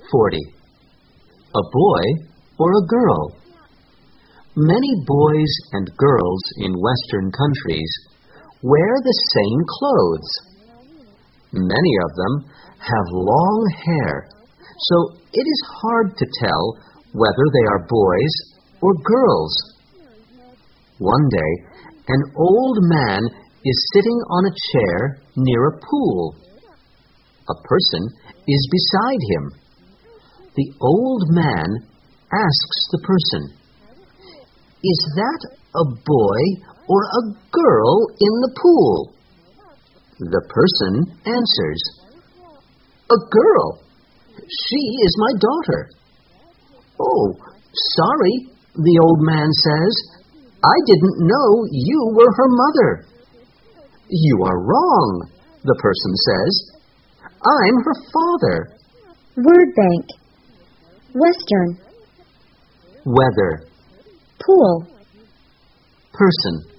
40. A boy or a girl? Many boys and girls in Western countries wear the same clothes. Many of them have long hair, so it is hard to tell whether they are boys or girls. One day, an old man is sitting on a chair near a pool. A person is beside him. The old man asks the person, "Is that a boy or a girl in the pool?" The person answers, "A girl. She is my daughter." "Oh, sorry," the old man says. "I didn't know you were her mother." "You are wrong," the person says. "I'm her father." Word bank. Western. Weather. Pool. Person.